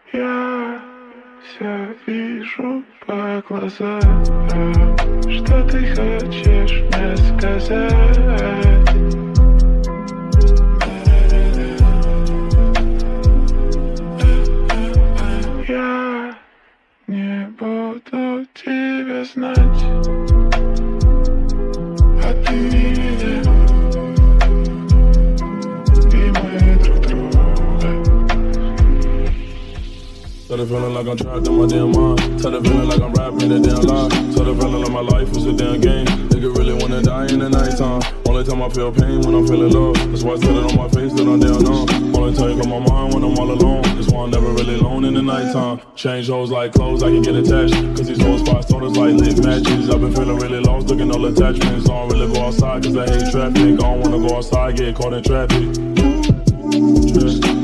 Я все вижу по глазам, что ты хочешь мне сказать. Я не буду тебя знать, а ты меня, и мы друг друга. Tell the feeling like I'm trapped in my damn mind. Tell the feeling like I'm rapping a damn lie. Tell the feeling like my life is a damn game. Nigga really wanna die in the nighttime. Only time I feel pain when I'm feeling love. That's why I tell it on my face that I'm down on. Only time you come my mind when I'm all alone. That's why I'm never really alone in the nighttime. Change hoes like clothes, I can get attached. Cause these hoes five starters like lit matches. I've been feeling really lost, looking all attachments. I don't really go outside cause I hate traffic. I don't wanna go outside, get caught in traffic.